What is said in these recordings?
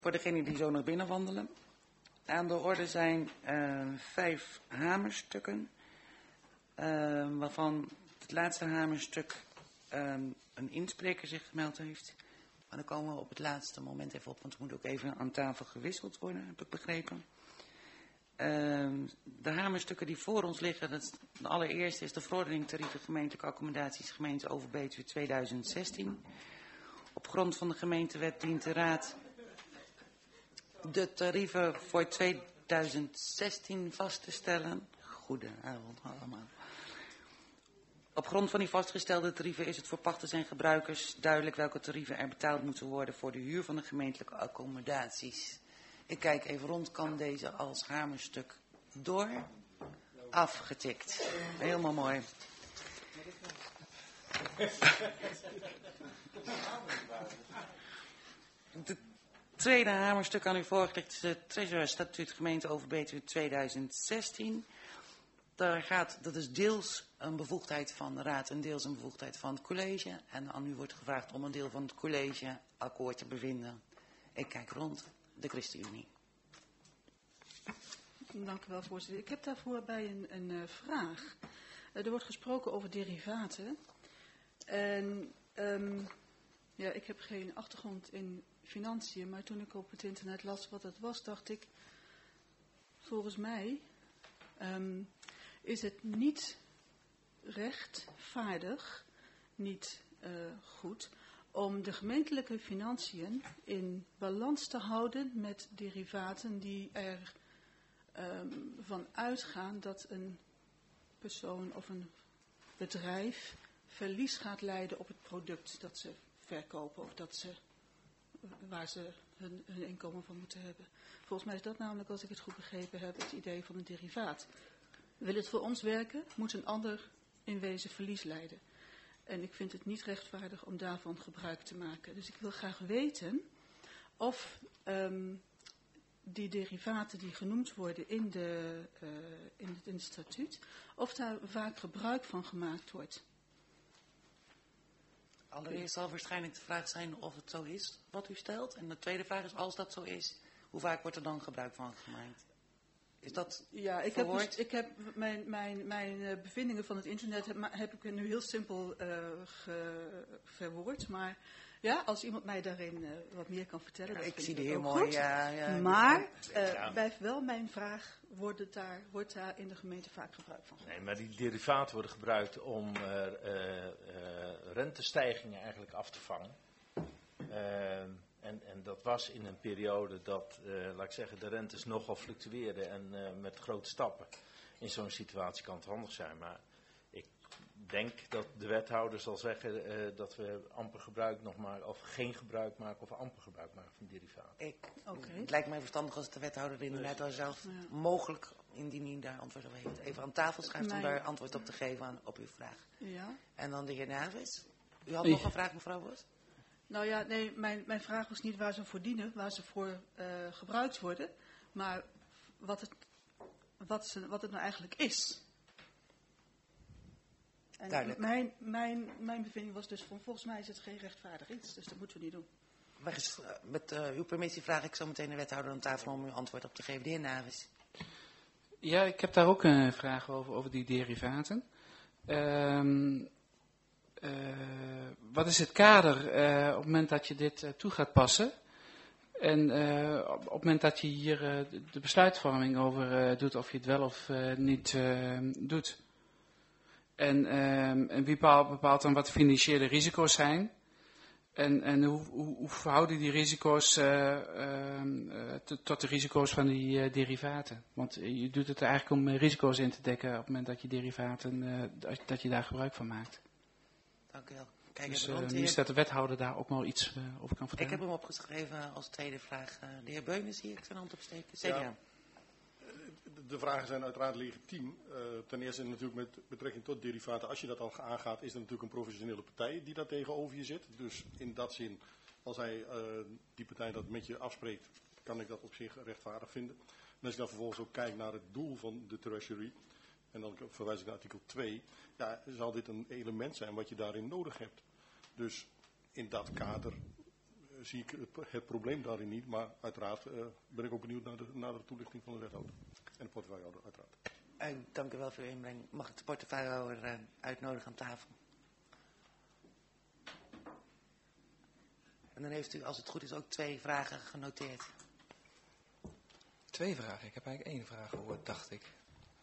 Voor degenen die zo naar binnen wandelen. Aan de orde zijn 5 hamerstukken. Waarvan het laatste hamerstuk een inspreker zich gemeld heeft. Maar dan komen we op het laatste moment even op, want er moet ook even aan tafel gewisseld worden, heb ik begrepen. De hamerstukken die voor ons liggen, de allereerste is de verordening tarieven gemeentelijke accommodaties gemeente Overbetuwe 2016. Op grond van de gemeentewet dient de raad de tarieven voor 2016 vast te stellen. Goedenavond allemaal. Op grond van die vastgestelde tarieven is het voor pachters en gebruikers duidelijk welke tarieven er betaald moeten worden voor de huur van de gemeentelijke accommodaties. Ik kijk even rond, kan deze als hamerstuk door? Afgetikt. Helemaal mooi. De tweede hamerstuk aan u voorgelegd is het Treasurer-statuut gemeente Overbetuwe 2016. Dat is deels een bevoegdheid van de raad en deels een bevoegdheid van het college. En aan u wordt gevraagd om een deel van het college akkoord te bevinden. Ik kijk rond. De ChristenUnie. Dank u wel, voorzitter. Ik heb daarvoor bij een vraag. Er wordt gesproken over derivaten. En ja, ik heb geen achtergrond in financiën, maar toen ik op het internet las wat het was, dacht ik, volgens mij is het niet rechtvaardig, niet goed, om de gemeentelijke financiën in balans te houden met derivaten die er van uitgaan dat een persoon of een bedrijf verlies gaat lijden op het product dat ze verkopen of waar ze hun inkomen van moeten hebben. Volgens mij is dat namelijk, als ik het goed begrepen heb, het idee van een derivaat. Wil het voor ons werken, moet een ander in wezen verlies lijden. En ik vind het niet rechtvaardig om daarvan gebruik te maken. Dus ik wil graag weten of die derivaten die genoemd worden in het statuut, of daar vaak gebruik van gemaakt wordt. Allereerst zal waarschijnlijk de vraag zijn of het zo is wat u stelt. En de tweede vraag is, als dat zo is, hoe vaak wordt er dan gebruik van gemaakt? Is dat ja, ik heb mijn bevindingen van het internet heb ik nu heel simpel verwoord. Maar ja, als iemand mij daarin wat meer kan vertellen. Ja, ik zie die heel mooi. Ja, maar blijft wel mijn vraag, wordt daar in de gemeente vaak gebruik van gemaakt? Nee, maar die derivaten worden gebruikt om rentestijgingen eigenlijk af te vangen. En dat was in een periode dat, laat ik zeggen, de rentes nogal fluctueerden en met grote stappen. In zo'n situatie kan het handig zijn. Maar ik denk dat de wethouder zal zeggen dat we amper gebruik nog maken, of geen gebruik maken, of amper gebruik maken van derivaten. Het lijkt mij verstandig als de wethouder inderdaad al zelf mogelijk, indien hij daar antwoord op heeft, even aan tafel schuift om daar antwoord op te geven op uw vraag. Ja. En dan de heer Navis. U had nog een vraag, mevrouw Bos? Nou ja, nee, mijn vraag was niet waar ze voor dienen, waar ze voor gebruikt worden, maar wat het nou eigenlijk is. En duidelijk. Mijn bevinding was dus van, volgens mij is het geen rechtvaardig iets, dus dat moeten we niet doen. Met uw permissie vraag ik zo meteen de wethouder aan tafel om uw antwoord op te geven. De heer Navis. Ja, ik heb daar ook een vraag over die derivaten. Wat is het kader op het moment dat je dit toe gaat passen? En op het moment dat je hier de besluitvorming over doet of je het wel of niet doet. En wie bepaalt dan wat de financiële risico's zijn? En hoe verhouden die risico's tot de risico's van die derivaten? Want je doet het eigenlijk om risico's in te dekken op het moment dat je derivaten, dat je daar gebruik van maakt. Dank u wel. Kijk Dus even rond. nu is dat de wethouder daar ook nog iets over kan vertellen. Ik heb hem opgeschreven als tweede vraag. De heer Beunen zie ik zijn hand opsteken. CDA. Ja, de vragen zijn uiteraard legitiem. Ten eerste natuurlijk met betrekking tot derivaten. Als je dat al aangaat, is er natuurlijk een professionele partij die daar tegenover je zit. Dus in dat zin, als die partij dat met je afspreekt, kan ik dat op zich rechtvaardig vinden. En als ik dan vervolgens ook kijk naar het doel van de Treasury, en dan verwijs ik naar artikel 2, ja, zal dit een element zijn wat je daarin nodig hebt. Dus in dat kader zie ik het probleem daarin niet. Maar uiteraard ben ik ook benieuwd naar de toelichting van de wethouder. En de portefeuillehouder uiteraard. Dank u wel voor uw inbreng. Mag ik de portefeuillehouder uitnodigen aan tafel? En dan heeft u, als het goed is, ook 2 vragen genoteerd. 2 vragen. Ik heb eigenlijk 1 vraag gehoord, dacht ik.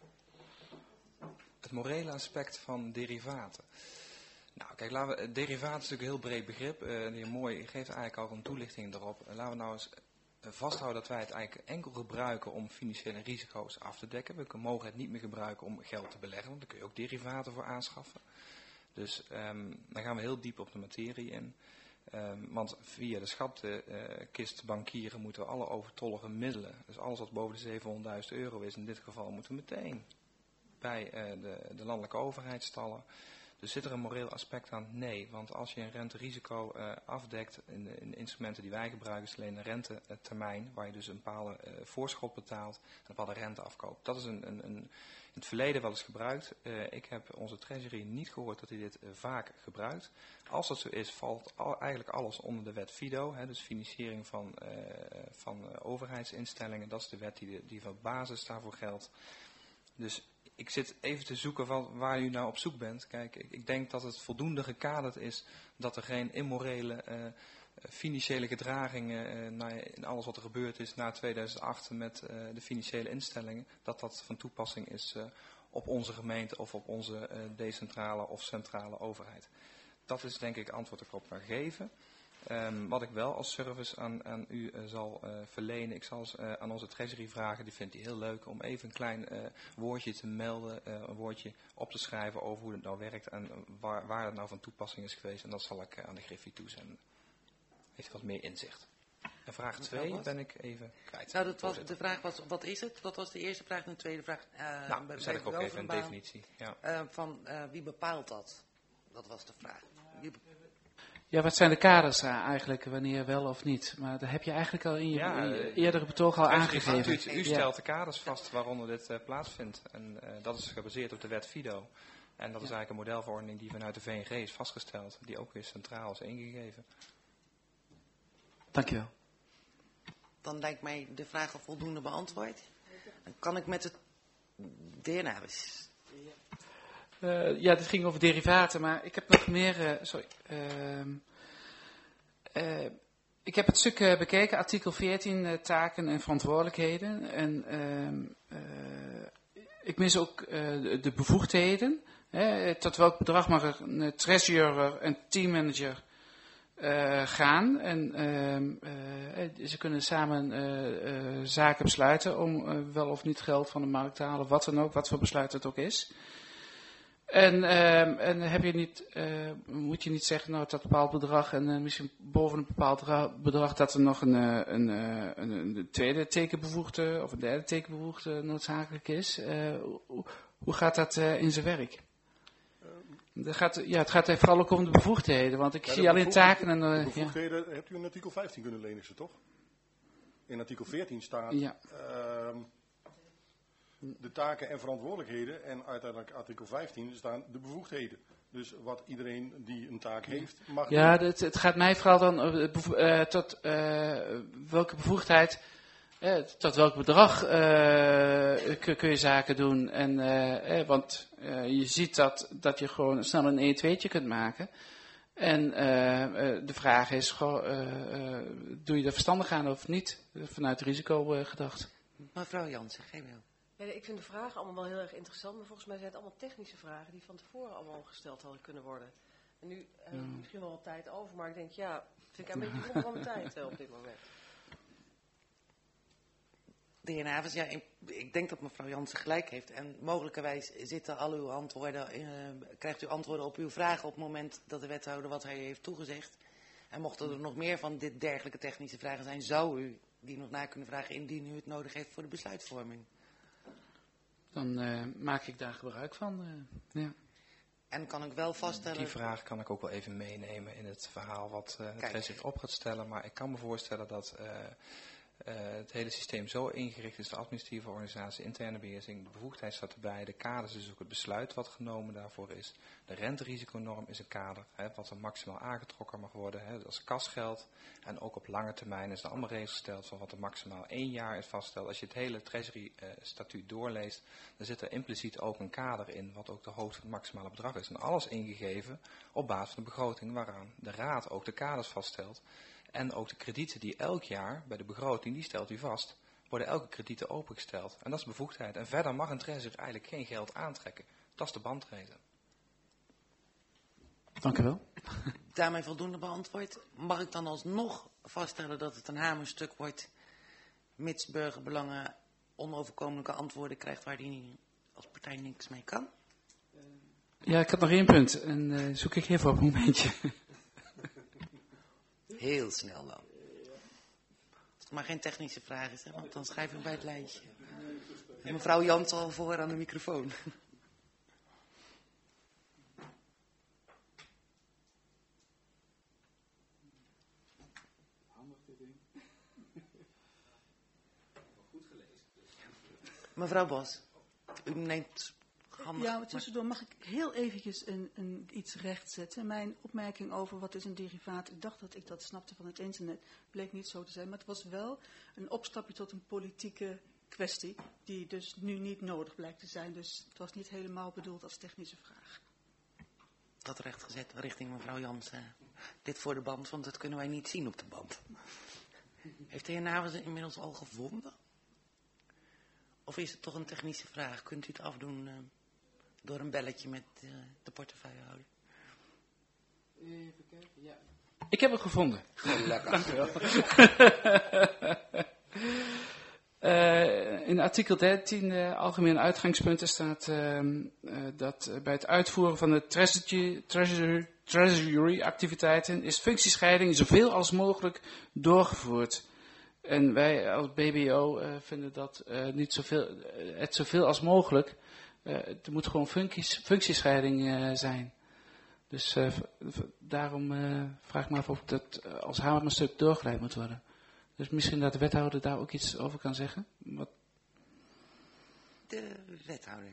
Het morele aspect van derivaten. Nou, kijk, derivaten is natuurlijk een heel breed begrip. De heer Mooi geeft eigenlijk al een toelichting erop. Laten we nou eens vasthouden dat wij het eigenlijk enkel gebruiken om financiële risico's af te dekken. We mogen het niet meer gebruiken om geld te beleggen, want daar kun je ook derivaten voor aanschaffen. Dus dan gaan we heel diep op de materie in. Want via de schatkistbankieren moeten we alle overtollige middelen, dus alles wat boven de €700.000 is in dit geval, moeten we meteen bij de landelijke overheid stallen. Dus zit er een moreel aspect aan? Nee, want als je een renterisico afdekt in de instrumenten die wij gebruiken, is alleen een rentetermijn, waar je dus een bepaalde voorschot betaalt en een bepaalde rente afkoopt. Dat is in het verleden wel eens gebruikt. Ik heb onze treasury niet gehoord dat hij dit vaak gebruikt. Als dat zo is, valt eigenlijk alles onder de wet FIDO, dus financiering van overheidsinstellingen. Dat is de wet die van basis daarvoor geldt. Dus ik zit even te zoeken waar u nou op zoek bent. Kijk, ik denk dat het voldoende gekaderd is dat er geen immorele financiële gedragingen in alles wat er gebeurd is na 2008 met de financiële instellingen, dat van toepassing is op onze gemeente of op onze decentrale of centrale overheid. Dat is denk ik het antwoord dat ik erop kan geven. Wat ik wel als service aan u zal verlenen, ik zal aan onze treasury vragen, die vindt hij heel leuk, om even een klein woordje te melden, een woordje op te schrijven over hoe het nou werkt en waar het nou van toepassing is geweest. En dat zal ik aan de Griffie toezenden. Heeft wat meer inzicht. En vraag 2 ben ik even kwijt. Nou, de vraag was, wat is het? Dat was de eerste vraag. En de tweede vraag, zet ik ook even een definitie. Ja. Wie bepaalt dat? Dat was de vraag. Ja, wat zijn de kaders eigenlijk, wanneer wel of niet? Maar dat heb je eigenlijk al in je eerdere betoog al aangegeven. U stelt de kaders vast waaronder dit plaatsvindt. En dat is gebaseerd op de wet FIDO. En dat is eigenlijk een modelverordening die vanuit de VNG is vastgesteld. Die ook weer centraal is ingegeven. Dankjewel. Dan lijkt mij de vraag al voldoende beantwoord. Dan kan ik met het DNA... Ja, dit ging over derivaten, maar ik heb nog meer... ik heb het stuk bekeken, artikel 14, taken en verantwoordelijkheden. En ik mis ook de bevoegdheden. Tot welk bedrag mag een treasurer en teammanager gaan. En ze kunnen samen zaken besluiten om wel of niet geld van de markt te halen, wat dan ook, wat voor besluit het ook is. En heb je niet, moet je niet zeggen nou, dat bepaald bedrag en misschien boven een bepaald bedrag dat er nog een tweede tekenbevoegde of een derde tekenbevoegde noodzakelijk is. Hoe gaat dat in zijn werk? Het gaat vooral ook om de bevoegdheden, want ik zie alleen taken en... de bevoegdheden hebt u in artikel 15 kunnen lenen, toch? In artikel 14 staat... Ja. De taken en verantwoordelijkheden en uiteindelijk artikel 15 staan de bevoegdheden. Dus wat iedereen die een taak heeft mag doen. Het gaat mij vooral dan tot welke bevoegdheid, tot welk bedrag kun je zaken doen. En, want je ziet dat je gewoon snel een 1-2'tje kunt maken. En de vraag is, doe je er verstandig aan of niet, vanuit risico gedacht. Mevrouw Jansen, GBL. Ja, ik vind de vragen allemaal wel heel erg interessant, maar volgens mij zijn het allemaal technische vragen die van tevoren allemaal gesteld hadden kunnen worden. En nu heb ik misschien wel wat tijd over, maar ik denk, vind ik een beetje zonde van mijn tijd op dit moment. De heer Navens, ik denk dat mevrouw Jansen gelijk heeft. En mogelijkerwijs zitten al uw antwoorden, krijgt u antwoorden op uw vragen op het moment dat de wethouder wat hij heeft toegezegd. En mochten er nog meer van dit dergelijke technische vragen zijn, zou u die nog na kunnen vragen indien u het nodig heeft voor de besluitvorming. Dan maak ik daar gebruik van. Ja. En kan ik wel vaststellen... Die vraag kan ik ook wel even meenemen in het verhaal wat het zich op gaat stellen. Maar ik kan me voorstellen dat het hele systeem zo ingericht is, de administratieve organisatie, interne beheersing, de bevoegdheid staat erbij, de kaders is ook het besluit wat genomen daarvoor is. De renterisiconorm is een kader, wat er maximaal aangetrokken mag worden, dat is kasgeld. En ook op lange termijn is er allemaal regels gesteld van wat er maximaal 1 jaar is vastgesteld. Als je het hele Treasury-statuut doorleest, dan zit er impliciet ook een kader in, wat ook de hoogte van het maximale bedrag is. En alles ingegeven op basis van de begroting, waaraan de Raad ook de kaders vaststelt. En ook de kredieten die elk jaar bij de begroting, die stelt u vast, worden elke kredieten opengesteld. En dat is bevoegdheid. En verder mag een treasurer eigenlijk geen geld aantrekken. Dat is de bandbreedte. Dank u wel. Daarmee voldoende beantwoord. Mag ik dan alsnog vaststellen dat het een hamerstuk wordt, mits burgerbelangen onoverkomelijke antwoorden krijgt waar die als partij niks mee kan? Ja, ik had nog 1 punt. En zoek ik even op een momentje. Heel snel dan. Als het maar geen technische vraag is, hè, want dan schrijf ik bij het lijntje. En mevrouw Jans al voor aan de microfoon. Mevrouw Bos, u neemt handig. Ja, maar tussendoor mag ik heel eventjes iets rechtzetten. Mijn opmerking over wat is een derivaat, ik dacht dat ik dat snapte van het internet, bleek niet zo te zijn. Maar het was wel een opstapje tot een politieke kwestie, die dus nu niet nodig blijkt te zijn. Dus het was niet helemaal bedoeld als technische vraag. Dat rechtgezet richting mevrouw Jans. Dit voor de band, want dat kunnen wij niet zien op de band. Heeft de heer Navens inmiddels al gevonden? Of is het toch een technische vraag? Kunt u het afdoen door een belletje met de portefeuillehouder? Even kijken, ja. Ik heb het gevonden. Lekker. Dank u wel. In artikel 13, algemene uitgangspunten, staat dat bij het uitvoeren van de treasury-activiteiten is functiescheiding zoveel als mogelijk doorgevoerd. En wij als BBO vinden dat niet zoveel als mogelijk. Het moet gewoon functiescheiding zijn. Dus daarom vraag ik me af of dat als hamerstuk doorgeleid moet worden. Dus misschien dat de wethouder daar ook iets over kan zeggen. Wat... De wethouder.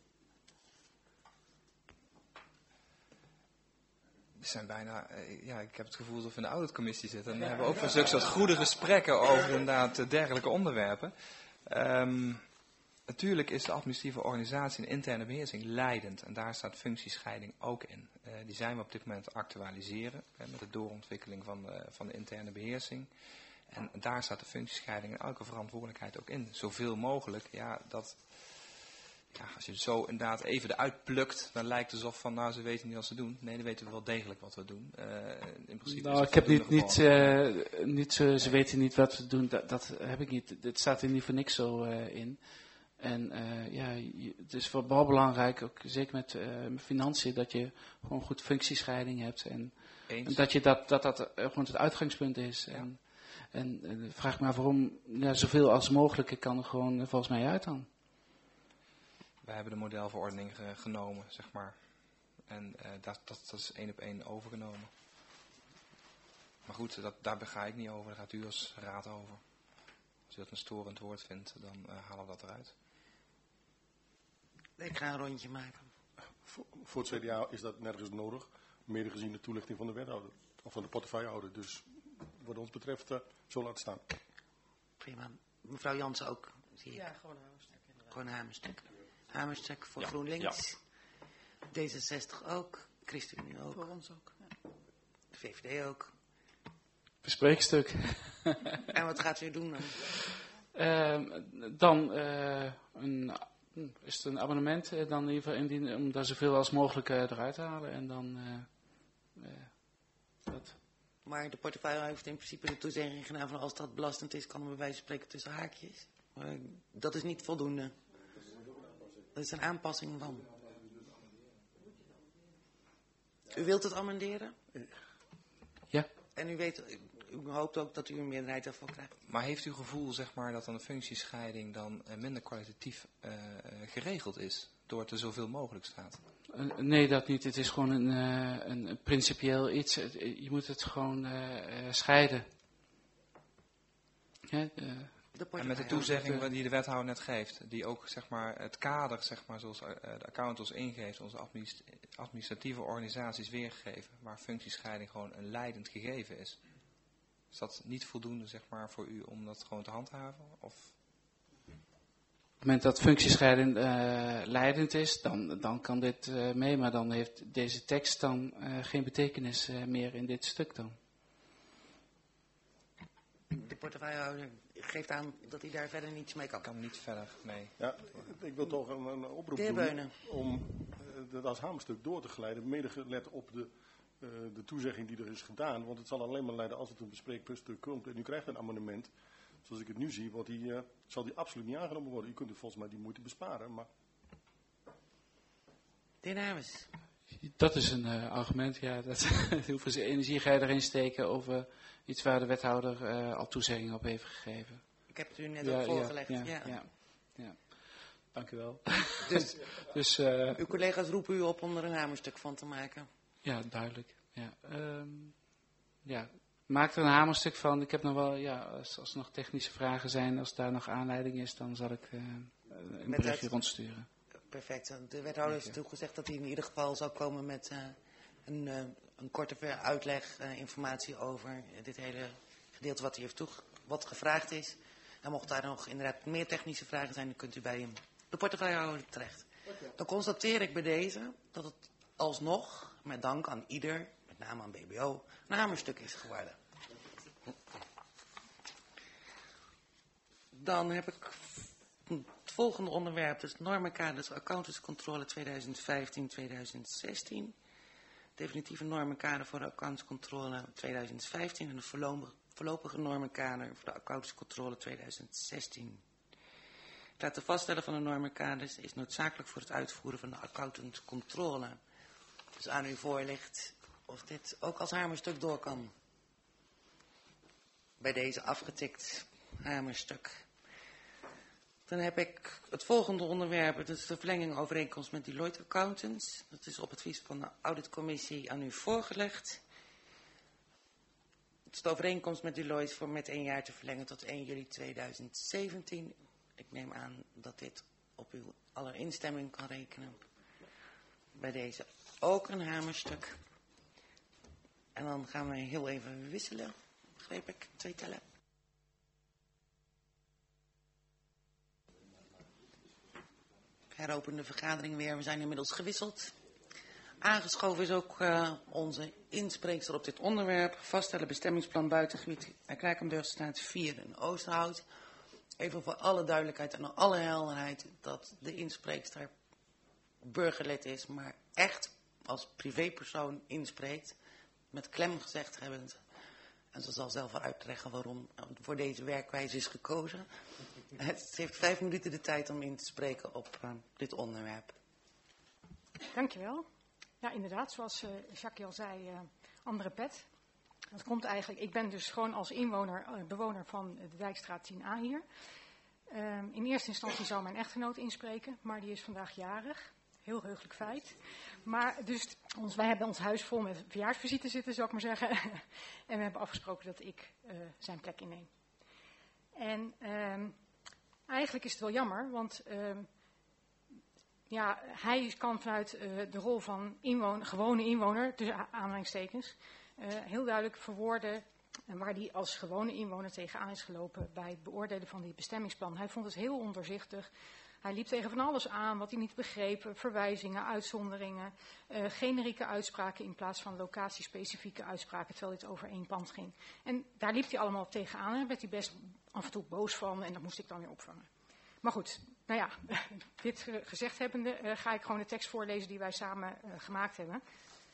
We zijn bijna, ik heb het gevoel dat we in de auditcommissie zitten. En we hebben ook voor zulke soort goede gesprekken over inderdaad dergelijke onderwerpen. Natuurlijk is de administratieve organisatie en interne beheersing leidend. En daar staat functiescheiding ook in. Die zijn we op dit moment te actualiseren met de doorontwikkeling van de interne beheersing. En daar staat de functiescheiding en elke verantwoordelijkheid ook in. Zoveel mogelijk, als je het zo inderdaad even eruit plukt, dan lijkt het alsof van, ze weten niet wat ze doen. Nee, dan weten we wel degelijk wat we doen. In principe ik heb niet ze weten niet wat we doen, dat heb ik niet. Het staat er niet voor niks zo in. En het is vooral belangrijk, ook zeker met financiën, dat je gewoon goed functiescheiding hebt. En dat je dat gewoon het uitgangspunt is. Ja. En vraag me af waarom zoveel als mogelijk, ik kan er gewoon volgens mij uit dan. Wij hebben de modelverordening genomen, zeg maar. En dat is 1 op 1 overgenomen. Maar goed, daar ga ik niet over. Daar gaat u als raad over. Als u dat een storend woord vindt, dan halen we dat eruit. Ik ga een rondje maken. Voor het CDA is dat nergens nodig. Mede gezien de toelichting van de wethouder. Of van de portefeuillehouder. Dus wat ons betreft zo laten staan. Prima. Mevrouw Jansen ook, zie ik. Ja, gewoon een hamerstuk. Gewoon een hamerstuk. Hamerstuk voor GroenLinks. Ja. D66 ook. ChristenUnie ook. Voor ons ook. Ja. De VVD ook. Bespreekstuk. En wat gaat u doen dan? Is het een abonnement dan in ieder geval indienen om daar zoveel als mogelijk eruit te halen. En dan dat. Maar de portefeuille heeft in principe de toezegging gedaan van als dat belastend is, kan er bij wijze van spreken tussen haakjes. Maar dat is niet voldoende. Dat is een aanpassing van. U wilt het amenderen? Ja. En u hoopt ook dat u een meerderheid daarvoor krijgt. Maar heeft u gevoel, zeg maar, dat dan de functiescheiding dan minder kwalitatief geregeld is, door het er zoveel mogelijk staat? Nee, dat niet. Het is gewoon een principieel iets. Je moet het gewoon scheiden. Ja, de En met de toezegging die de wethouder net geeft, die ook zeg maar, het kader, zeg maar, zoals de accountant ons ingeeft, onze administratieve organisaties weergegeven, waar functiescheiding gewoon een leidend gegeven is. Is dat niet voldoende, zeg maar, voor u om dat gewoon te handhaven? Of? Op het moment dat functiescheiding leidend is, dan kan dit mee, maar dan heeft deze tekst dan geen betekenis meer in dit stuk dan. De portefeuillehouder geeft aan dat hij daar verder niets mee kan. Kan niet verder mee. Ja, ik wil toch een oproep De heer doen Beunen. om dat als hamerstuk door te glijden, mede gelet op de toezegging die er is gedaan. Want het zal alleen maar leiden als het een bespreekbaar stuk komt. En u krijgt een amendement. Zoals ik het nu zie, zal die absoluut niet aangenomen worden. U kunt het volgens mij die moeite besparen. Maar... De heer Namens. Dat is een argument, ja. Hoeveel energie ga je erin steken over iets waar de wethouder al toezegging op heeft gegeven. Ik heb het u net ook voorgelegd. Ja. Dank u wel. Dus uw collega's roepen u op om er een hamerstuk van te maken. Ja, duidelijk. Ja. Maak er een hamerstuk van. Ik heb nog wel, als er nog technische vragen zijn, als daar nog aanleiding is, dan zal ik een berichtje rondsturen. Perfect. De wethouder heeft toegezegd dat hij in ieder geval zal komen met een korte uitleg, informatie over dit hele gedeelte wat gevraagd is. En mocht daar nog inderdaad meer technische vragen zijn, dan kunt u bij hem de portefeuillehouder terecht. Dan constateer ik bij deze dat het alsnog, met dank aan ieder, met name aan BBO, een hamerstuk is geworden. Dan heb ik het volgende onderwerp, dus normenkaders accountantscontrole 2015-2016. Definitieve normenkader voor de accountantscontrole 2015 en de voorlopige normenkader voor de accountantscontrole 2016. Het laten vaststellen van de normenkaders is noodzakelijk voor het uitvoeren van de accountantscontrole. Dus aan u voor ligt of dit ook als hamerstuk door kan. Bij deze afgetikt hamerstuk. Dan heb ik het volgende onderwerp, dat is de verlenging overeenkomst met Deloitte Accountants. Dat is op advies van de auditcommissie aan u voorgelegd. Het is de overeenkomst met Deloitte voor met 1 jaar te verlengen tot 1 juli 2017. Ik neem aan dat dit op uw aller instemming kan rekenen. Bij deze ook een hamerstuk. En dan gaan we heel even wisselen, begreep ik, 2 tellen. Heropen de vergadering weer. We zijn inmiddels gewisseld. Aangeschoven is ook onze inspreekster op dit onderwerp. Vaststellen bestemmingsplan buitengebied Krijkenburgstraat 4 in Oosterhout. Even voor alle duidelijkheid en alle helderheid dat de inspreekster burgerlid is, maar echt als privépersoon inspreekt. Met klem gezegd hebbend. En ze zal zelf wel uitleggen waarom voor deze werkwijze is gekozen. Het heeft 5 minuten de tijd om in te spreken op dit onderwerp. Dankjewel. Ja, inderdaad, zoals Jacques al zei, andere pet. Dat komt eigenlijk, ik ben dus gewoon als bewoner van de Dijkstraat 10A hier. In eerste instantie zou mijn echtgenoot inspreken, maar die is vandaag jarig. Heel heugelijk feit. Maar dus, wij hebben ons huis vol met verjaarsvisite zitten, zou ik maar zeggen. En we hebben afgesproken dat ik zijn plek inneem. En eigenlijk is het wel jammer, want hij kan vanuit de rol van gewone inwoner, tussen aanhalingstekens, heel duidelijk verwoorden waar hij als gewone inwoner tegenaan is gelopen bij het beoordelen van dit bestemmingsplan. Hij vond het heel ondoorzichtig. Hij liep tegen van alles aan wat hij niet begreep, verwijzingen, uitzonderingen, generieke uitspraken in plaats van locatiespecifieke uitspraken, terwijl dit over 1 pand ging. En daar liep hij allemaal tegenaan en werd hij best af en toe boos van en dat moest ik dan weer opvangen. Maar goed, dit gezegd hebbende ga ik gewoon de tekst voorlezen die wij samen gemaakt hebben.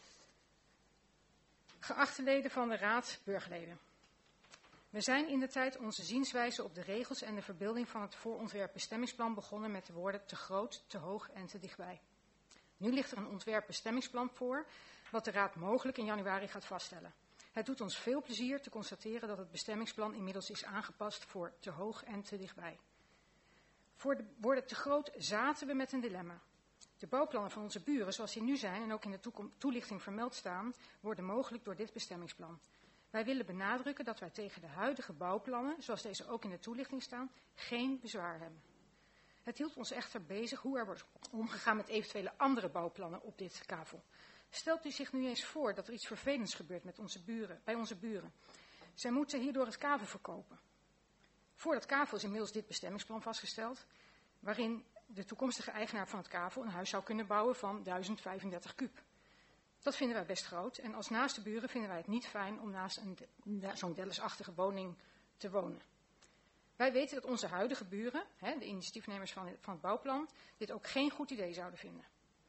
Geachte leden van de Raad, burgerleden. We zijn indertijd onze zienswijze op de regels en de verbeelding van het voorontwerp bestemmingsplan begonnen met de woorden te groot, te hoog en te dichtbij. Nu ligt er een ontwerp bestemmingsplan voor, wat de Raad mogelijk in januari gaat vaststellen. Het doet ons veel plezier te constateren dat het bestemmingsplan inmiddels is aangepast voor te hoog en te dichtbij. Voor de woorden te groot zaten we met een dilemma. De bouwplannen van onze buren, zoals die nu zijn en ook in de toelichting vermeld staan, worden mogelijk door dit bestemmingsplan. Wij willen benadrukken dat wij tegen de huidige bouwplannen, zoals deze ook in de toelichting staan, geen bezwaar hebben. Het hield ons echter bezig hoe er wordt omgegaan met eventuele andere bouwplannen op dit kavel. Stelt u zich nu eens voor dat er iets vervelends gebeurt met bij onze buren. Zij moeten hierdoor het kavel verkopen. Voor dat kavel is inmiddels dit bestemmingsplan vastgesteld, waarin de toekomstige eigenaar van het kavel een huis zou kunnen bouwen van 1035 kuub. Dat vinden wij best groot en als naaste buren vinden wij het niet fijn om naast zo'n Dellis-achtige woning te wonen. Wij weten dat onze huidige buren, de initiatiefnemers van het bouwplan, dit ook geen goed idee zouden vinden.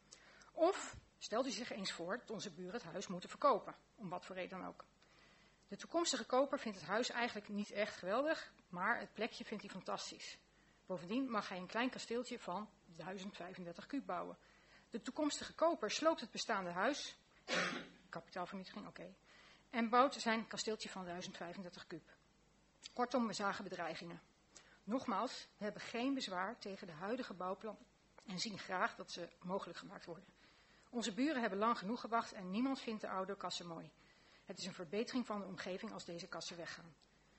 Of stelt u zich eens voor dat onze buren het huis moeten verkopen, om wat voor reden dan ook. De toekomstige koper vindt het huis eigenlijk niet echt geweldig, maar het plekje vindt hij fantastisch. Bovendien mag hij een klein kasteeltje van 1035 kuub bouwen. De toekomstige koper sloopt het bestaande huis, kapitaalvernietiging, oké, en bouwt zijn kasteeltje van 1035 kuub. Kortom, we zagen bedreigingen. Nogmaals, we hebben geen bezwaar tegen de huidige bouwplan en zien graag dat ze mogelijk gemaakt worden. Onze buren hebben lang genoeg gewacht en niemand vindt de oude kassen mooi. Het is een verbetering van de omgeving als deze kassen weggaan.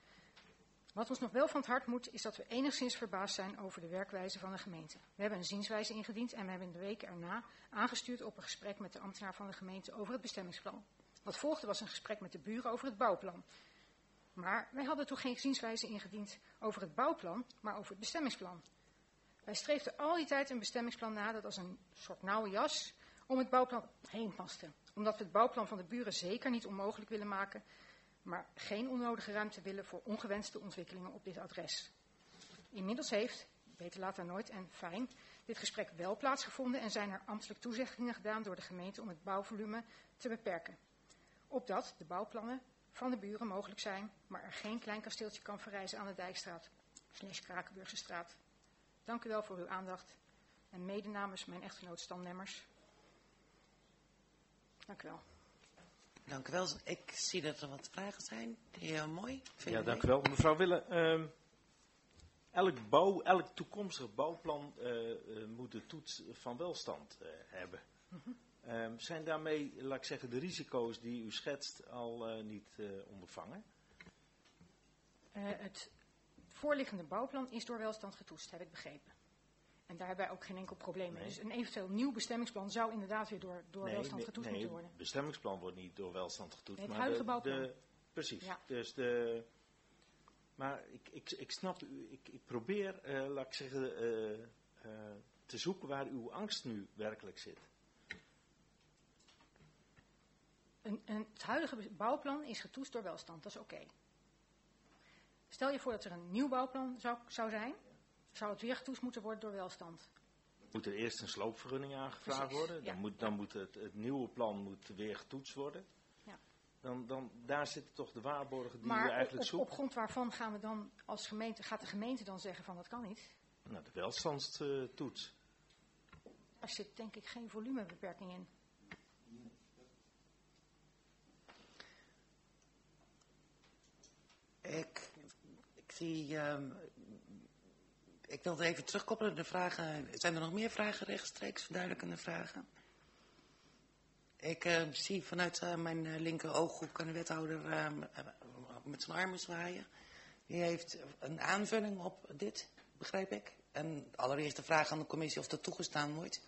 Wat ons nog wel van het hart moet, is dat we enigszins verbaasd zijn over de werkwijze van de gemeente. We hebben een zienswijze ingediend en we hebben in de weken erna aangestuurd op een gesprek met de ambtenaar van de gemeente over het bestemmingsplan. Wat volgde was een gesprek met de buren over het bouwplan. Maar wij hadden toen geen zienswijze ingediend over het bouwplan, maar over het bestemmingsplan. Wij streefden al die tijd een bestemmingsplan na dat als een soort nauwe jas om het bouwplan heen paste. Omdat we het bouwplan van de buren zeker niet onmogelijk willen maken, maar geen onnodige ruimte willen voor ongewenste ontwikkelingen op dit adres. Inmiddels heeft, beter laat dan nooit en fijn, dit gesprek wel plaatsgevonden en zijn er ambtelijk toezeggingen gedaan door de gemeente om het bouwvolume te beperken. Opdat de bouwplannen van de buren mogelijk zijn, maar er geen klein kasteeltje kan verrijzen aan de Dijkstraat / Krakenburgse straat. Dank u wel voor uw aandacht en mede namens mijn echtgenoot Stan Lemmers. Dank u wel. Dank u wel. Ik zie dat er wat vragen zijn. Heel mooi. Ja, dank u wel. Mevrouw Wille, elk toekomstig bouwplan moet de toets van welstand hebben. Zijn daarmee, laat ik zeggen, de risico's die u schetst al niet ondervangen? Het voorliggende bouwplan is door welstand getoetst, heb ik begrepen. En daar hebben wij ook geen enkel probleem mee. Dus een eventueel nieuw bestemmingsplan zou inderdaad weer door welstand getoetst moeten worden. Het bestemmingsplan wordt niet door welstand getoetst. Nee, het huidige bouwplan. Precies. Ja. Dus maar ik snap u, ik probeer, laat ik zeggen, te zoeken waar uw angst nu werkelijk zit. Het huidige bouwplan is getoetst door welstand, dat is oké. Stel je voor dat er een nieuw bouwplan zou zijn, zou het weer getoetst moeten worden door welstand. Moet er eerst een sloopvergunning aangevraagd Precies, worden, ja. dan moet het nieuwe plan moet weer getoetst worden. Ja. Dan daar zitten toch de waarborgen die maar u eigenlijk zoekt. Op grond waarvan gaan we dan als gemeente, gaat de gemeente dan zeggen van dat kan niet? Nou, de welstandstoets. Daar zit denk ik geen volumebeperking in. Ik zie, ik wilde even terugkoppelen. De vragen, zijn er nog meer vragen rechtstreeks, verduidelijkende vragen? Ik zie vanuit mijn linker ooghoek een wethouder met zijn armen zwaaien. Die heeft een aanvulling op dit, begrijp ik. En allereerst de vraag aan de commissie of dat toegestaan wordt.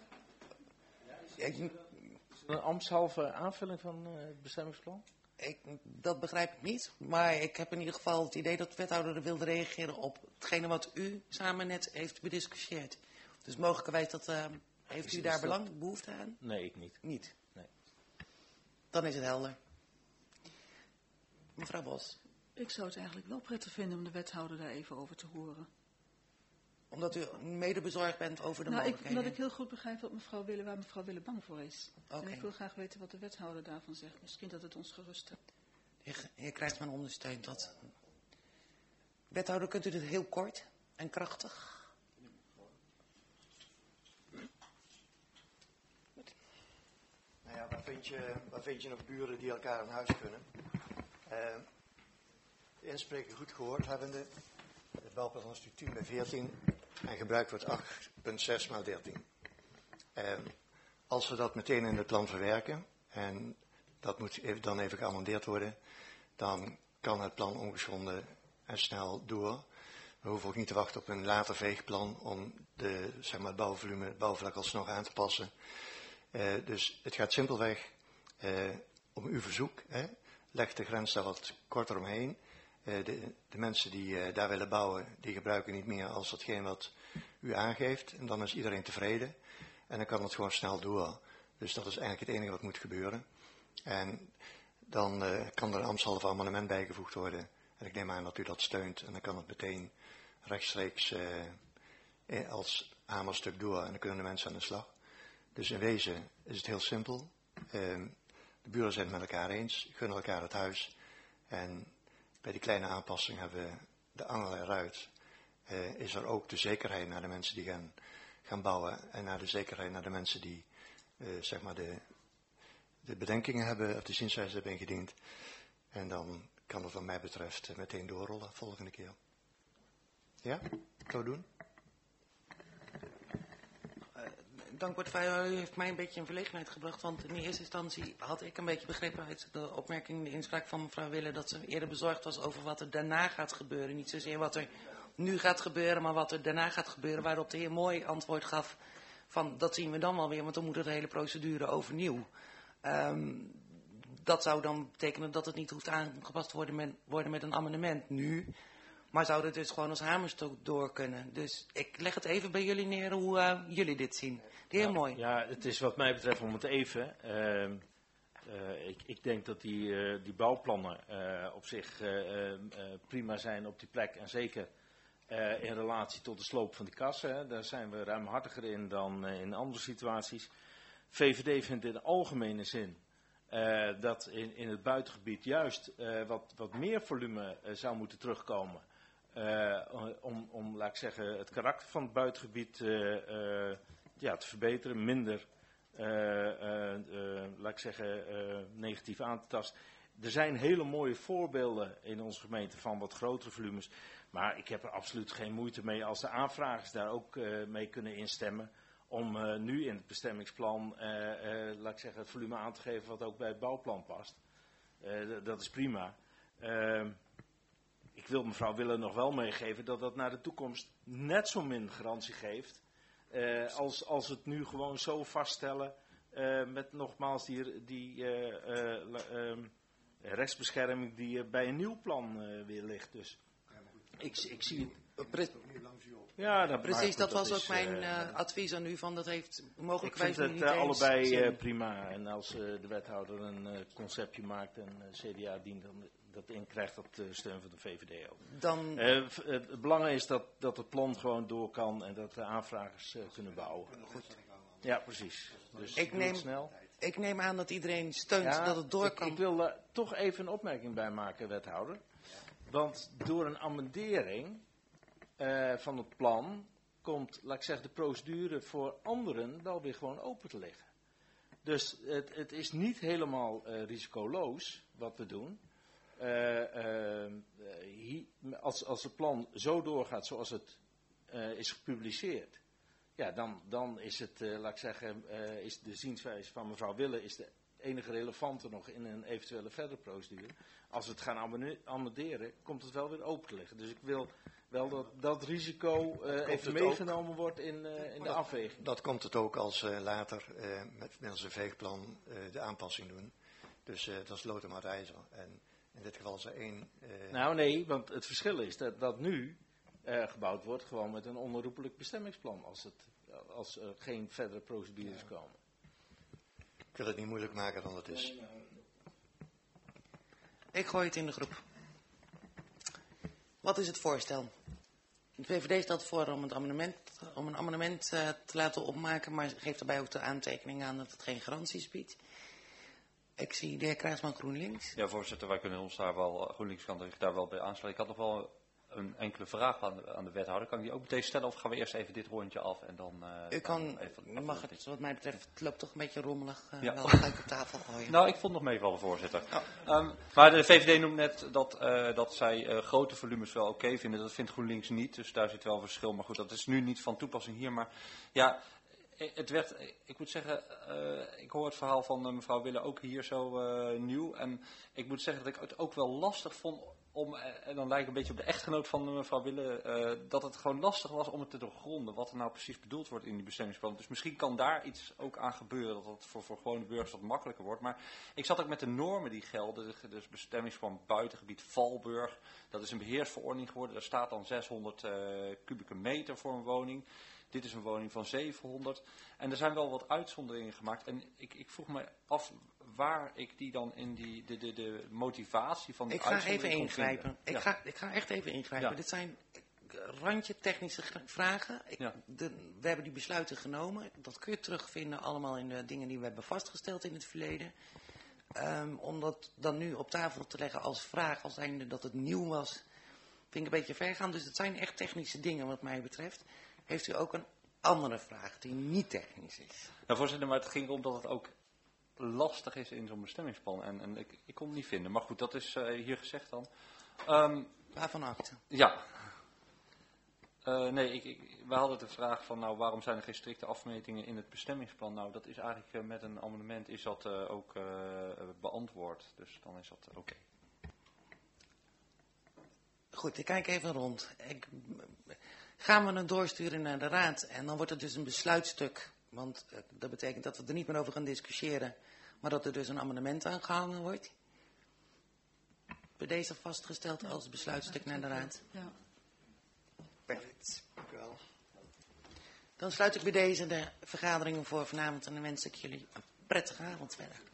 Een ambtshalve aanvulling van het bestemmingsplan? Dat begrijp ik niet, maar ik heb in ieder geval het idee dat de wethouder wilde reageren op hetgene wat u samen net heeft bediscussieerd. Dus mogelijkerwijs heeft u daar behoefte aan? Nee, ik niet. Niet? Nee. Dan is het helder. Mevrouw Bos. Ik zou het eigenlijk wel prettig vinden om de wethouder daar even over te horen. Omdat u mede bezorgd bent over de mogelijkheden? Omdat ik heel goed begrijp waar mevrouw Wille bang voor is. Okay. En ik wil graag weten wat de wethouder daarvan zegt. Misschien dat het ons gerust hebt. Heer Krijgsman ondersteunt dat. Wethouder, kunt u dit heel kort en krachtig? Nou ja, waar vind je nog buren die elkaar een huis kunnen? De inspreker goed gehoord hebbende. Het bouwplan is natuurlijk 10 bij 14 en gebruikt wordt 8,6 maal 13. Als we dat meteen in het plan verwerken, en dat moet dan even geamendeerd worden, dan kan het plan ongeschonden en snel door. We hoeven ook niet te wachten op een later veegplan om het bouwvolume, het bouwvlak alsnog aan te passen. Dus het gaat simpelweg om uw verzoek. Leg de grens daar wat korter omheen. De mensen die daar willen bouwen, die gebruiken niet meer als datgene wat u aangeeft. En dan is iedereen tevreden. En dan kan het gewoon snel door. Dus dat is eigenlijk het enige wat moet gebeuren. En dan kan er een ambtshalve amendement bijgevoegd worden. En ik neem aan dat u dat steunt. En dan kan het meteen rechtstreeks als hamerstuk door. En dan kunnen de mensen aan de slag. Dus in wezen is het heel simpel. De buren zijn het met elkaar eens. Gunnen elkaar het huis. En bij die kleine aanpassing hebben we de angel eruit. Is er ook de zekerheid naar de mensen die gaan bouwen. En naar de zekerheid naar de mensen die de bedenkingen hebben, of de zienswijze hebben ingediend. En dan kan het wat mij betreft meteen doorrollen volgende keer. Ja? Zo doen? Dank portefeuille. U heeft mij een beetje in verlegenheid gebracht, want in eerste instantie had ik een beetje begrepen uit de opmerking, de inspraak van mevrouw Wille, dat ze eerder bezorgd was over wat er daarna gaat gebeuren. Niet zozeer wat er nu gaat gebeuren, maar wat er daarna gaat gebeuren, waarop de heer Mooi antwoord gaf van dat zien we dan wel weer, want dan moet de hele procedure overnieuw. Dat zou dan betekenen dat het niet hoeft aangepast te worden met een amendement nu. Maar zou het dus gewoon als hamerstuk door kunnen. Dus ik leg het even bij jullie neer hoe jullie dit zien. De heer Mooi. Ja, het is wat mij betreft om het even. Ik denk dat die bouwplannen op zich prima zijn op die plek. En zeker in relatie tot de sloop van de kas. Daar zijn we ruimhartiger in dan in andere situaties. VVD vindt in de algemene zin dat in het buitengebied juist wat meer volume zou moeten terugkomen. Om, laat ik zeggen, het karakter van het buitengebied te verbeteren. Minder, laat ik zeggen, negatief aan te tasten. Er zijn hele mooie voorbeelden in onze gemeente van wat grotere volumes. Maar ik heb er absoluut geen moeite mee als de aanvragers daar ook mee kunnen instemmen. Om nu in het bestemmingsplan, laat ik zeggen, het volume aan te geven wat ook bij het bouwplan past. Dat is prima. Ik wil mevrouw Wille nog wel meegeven dat dat naar de toekomst net zo min garantie geeft. Als het nu gewoon zo vaststellen met nogmaals die rechtsbescherming die er bij een nieuw plan weer ligt. Dus ik zie het. Ja, precies, dat was ook mijn advies aan u, van dat heeft mogelijkwijs niet eens. Ik vind het allebei prima. En als de wethouder een conceptje maakt en CDA dient dan dat in, krijgt dat steun van de VVD ook. Het belang is dat het plan gewoon door kan en dat de aanvragers kunnen bouwen. Goed. Ja, precies. Dus ik neem aan dat iedereen steunt dat het door kan. Ik wil daar toch even een opmerking bij maken, wethouder. Want door een amendering van het plan komt, laat ik zeggen, de procedure voor anderen wel weer gewoon open te liggen. Dus het is niet helemaal risicoloos wat we doen. Als het plan zo doorgaat zoals het is gepubliceerd, ja, dan is het, laat ik zeggen, is de zienswijze van mevrouw Wille is de enige relevante nog in een eventuele verdere procedure. Als we het gaan amenderen, komt het wel weer open te liggen. Dus ik wil wel dat risico even meegenomen wordt in de afweging. Dat komt het ook als later met een veegplan de aanpassing doen. Dus dat is lood en hard ijzer. En in dit geval is er één... Nou nee, want het verschil is dat nu gebouwd wordt gewoon met een onherroepelijk bestemmingsplan. Als er geen verdere procedures komen. Ik wil het niet moeilijk maken dan het is. Ik gooi het in de groep. Wat is het voorstel? De VVD stelt voor om een amendement te laten opmaken, maar geeft daarbij ook de aantekening aan dat het geen garanties biedt. Ik zie de heer Kruisman GroenLinks. Ja, voorzitter, wij kunnen ons daar wel, GroenLinks kan zich daar wel bij aansluiten. Ik had nog wel een enkele vraag aan de wethouder. Kan ik die ook meteen stellen of gaan we eerst even dit rondje af en dan... mag het, wat mij betreft, het loopt toch een beetje rommelig, ja. wel gelijk op tafel gooien. Nou, ik vond nog meevallen, voorzitter. Maar de VVD noemt net dat zij grote volumes wel oké vinden. Dat vindt GroenLinks niet, dus daar zit wel een verschil. Maar goed, dat is nu niet van toepassing hier. Maar ja, het werd, ik moet zeggen, ik hoor het verhaal van mevrouw Wille ook hier zo nieuw. En ik moet zeggen dat ik het ook wel lastig vond om, en dan lijkt ik een beetje op de echtgenoot van mevrouw Wille, dat het gewoon lastig was om het te doorgronden. Wat er nou precies bedoeld wordt in die bestemmingsplan. Dus misschien kan daar iets ook aan gebeuren, dat het voor gewone burgers wat makkelijker wordt. Maar ik zat ook met de normen die gelden. Dus bestemmingsplan buitengebied Valburg. Dat is een beheersverordening geworden. Daar staat dan 600 kubieke meter voor een woning. Dit is een woning van 700. En er zijn wel wat uitzonderingen gemaakt. En ik vroeg me af waar ik die dan in de motivatie van de uitzondering ga even ingrijpen. Ik ga echt even ingrijpen. Ja. Dit zijn randje technische vragen. We hebben die besluiten genomen. Dat kun je terugvinden allemaal in de dingen die we hebben vastgesteld in het verleden. Om dat dan nu op tafel te leggen als vraag, als zijnde dat het nieuw was, vind ik een beetje ver gaan. Dus het zijn echt technische dingen wat mij betreft. Heeft u ook een andere vraag die niet technisch is? Nou, voorzitter, maar het ging erom dat het ook lastig is in zo'n bestemmingsplan. En ik kon het niet vinden. Maar goed, dat is hier gezegd dan. Waarvan acte? Ja. We hadden de vraag van, nou, waarom zijn er geen strikte afmetingen in het bestemmingsplan? Nou, dat is eigenlijk met een amendement is dat ook beantwoord. Dus dan is dat oké. Goed, ik kijk even rond. Gaan we het doorsturen naar de raad en dan wordt het dus een besluitstuk. Want dat betekent dat we er niet meer over gaan discussiëren, maar dat er dus een amendement aangehangen wordt. Bij deze vastgesteld als besluitstuk naar de raad. Ja. Perfect, dank u wel. Dan sluit ik bij deze de vergadering voor vanavond en dan wens ik jullie een prettige avond verder.